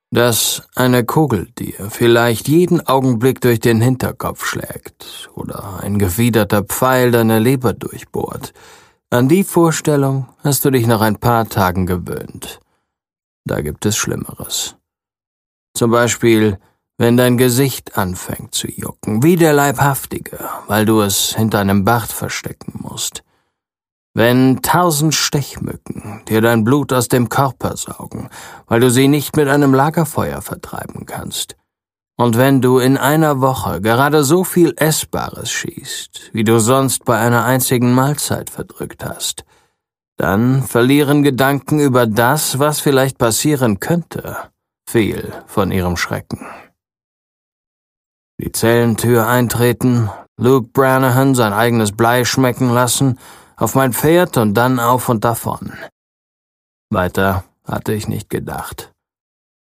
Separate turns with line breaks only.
Dass eine Kugel dir vielleicht jeden Augenblick durch den Hinterkopf schlägt oder ein gefiederter Pfeil deine Leber durchbohrt. An die Vorstellung hast du dich nach ein paar Tagen gewöhnt. Da gibt es Schlimmeres. Zum Beispiel, wenn dein Gesicht anfängt zu jucken, wie der Leibhaftige, weil du es hinter einem Bart verstecken musst. Wenn 1000 Stechmücken dir dein Blut aus dem Körper saugen, weil du sie nicht mit einem Lagerfeuer vertreiben kannst. Und wenn du in einer Woche gerade so viel Essbares schießt, wie du sonst bei einer einzigen Mahlzeit verdrückt hast, dann verlieren Gedanken über das, was vielleicht passieren könnte, viel von ihrem Schrecken. Die Zellentür eintreten, Luke Brannahan sein eigenes Blei schmecken lassen, auf mein Pferd und dann auf und davon. Weiter hatte ich nicht gedacht.